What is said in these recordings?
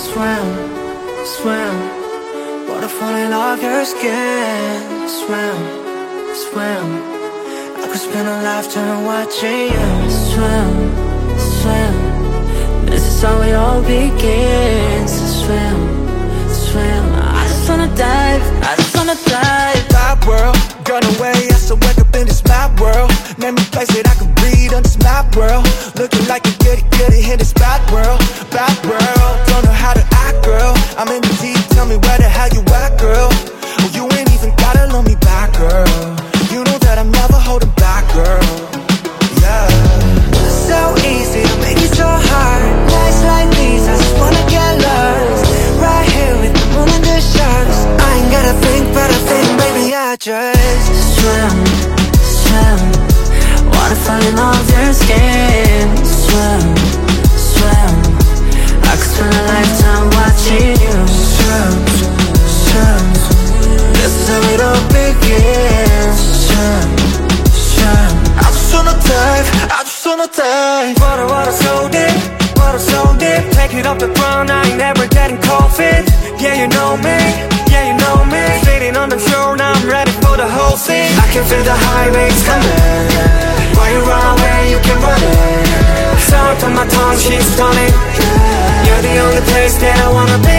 swim, swim. Waterfall in off your skin. Swim, swim. I could spend a lifetime watching you swim, swim. This is how it all begins. Swim, swim. I just wanna dive, I just wanna dive. My world, gone away, I still wake up in this map world. Name a place that I can breathe on this map world. Looking like a goody in this bad world. Bad world, don't know how to act, girl. I'm in the deep, tell me where the hell you at, girl. Oh, you ain't even gotta love me back, girl. You know that I'm never holding back, girl. Yeah. So easy to make it so hard. Nights like these, I just wanna get lost. Right here with the moon and the stars. I ain't gotta think, but I think, baby, I just swim, swim. Waterfalling off your skin. Swim, swim. I could spend a lifetime watching you swim, swim. This is how it all begins. Swim, swim. I just wanna dive, I just wanna dive. Water so deep, water so deep. Take it off the ground, I ain't never getting cold feet. Yeah, you know me, yeah, you know me. Sitting on the shore, now I'm ready for the whole scene. I can feel the high waves coming. Why you run away, you can run it. Sound on my tongue, she's stunning. You're the only place that I wanna be.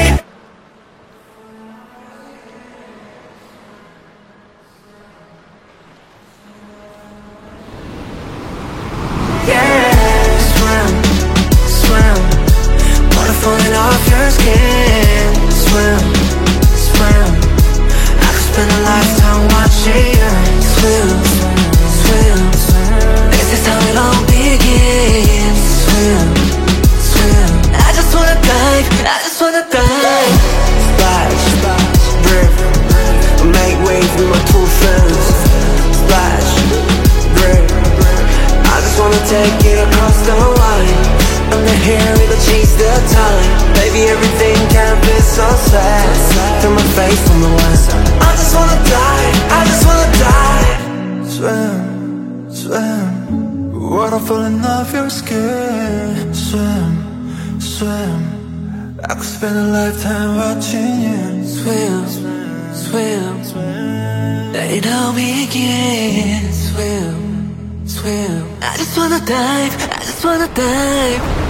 Falling off your skin. Swim, swim. I could spend a lifetime watching you swim, swim. This is how it all begins. Swim, swim. I just wanna dive, I just wanna dive. Splash, splash, drip. Make waves with my two friends. Splash, drip. I just wanna take it across the line. I'm the hair, it'll change the time. Baby, everything can be so sad. Turn my face from the west. I just wanna die, I just wanna die. Swim, swim. Waterfalling off your skin. Swim, swim. I could spend a lifetime watching you swim, swim. Let it all begin. Swim, swim. I just wanna dive, I just wanna dive.